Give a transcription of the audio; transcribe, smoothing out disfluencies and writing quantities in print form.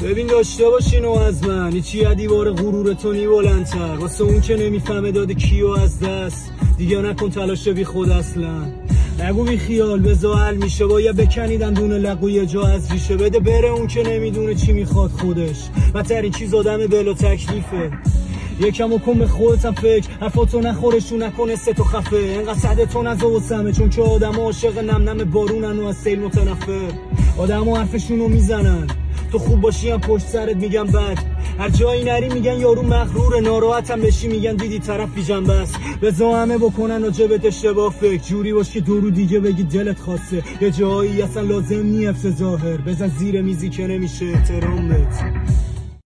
ببین داشته باشینو از من هیچی دیوار غرورتونی بلندتر واسه اون که نمیفهمه داده کیو از دست دیگه نکن تلاش بی خود اصلا نگو بی خیال بزا حل میشه باید بکنیدن دون لقو یه جا از ریشه بده بره اون که نمیدونه چی میخواد خودش بدترین چیز آدم بلا تکلیفه یکم و کن به خودتم فکر حرفاتو نخورشون نکنه سه تو خفه انقدر صدتو نزا و سمه چون که آدم عاشق نم نم بارونن و از سیل متنفر آدم ها حرفشونو میزنن تو خوب باشی هم پشت سرت میگم بد هر جایی نری میگن یارو مغروره ناراحتم بشی میگن دیدی طرف بی جنبه است بزا همه بکنن راجبت اشتباه فکر جوری باش که دو رو دیگه بگی دلت خواسته یه جایی اصلا لازم نی حفظ ظاهر بزن زیر میزی که نمیشه احترام بهت